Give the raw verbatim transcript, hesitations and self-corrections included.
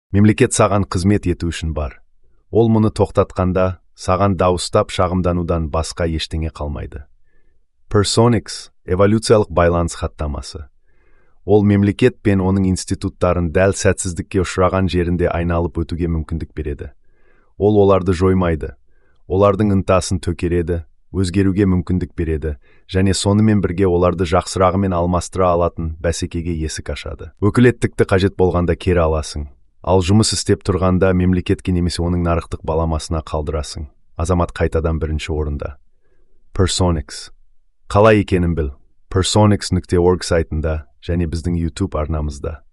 Мемлекет саған қызмет ету үшін бар. Ол мұны тоқтатқанда, саған дауыстап шағымданудан басқа ештеңе қалмайды. Personix – эволюциялық байланыс хаттамасы. Ол мемлекет пен оның институттарын дәл сәтсіздікке ұшыраған жерінде айналып өтуге мүмкіндік береді. Ол оларды жоймайды. Олардың ынтасын төкереді, өзгеруге мүмкіндік береді, және сонымен бірге оларды жақсырағымен алмастыра алатын бәсекеге есік ашады. Өкілеттікті қажет болғанда кері аласың. Ал жұмыс істеп тұрғанда мемлекетке немесе оның нарықтық баламасына қалдырасың. Азамат қайтадан бірінші орында. Personix. Қалай екенін біл. personix нүкте орг сайтында және біздің YouTube арнамызда.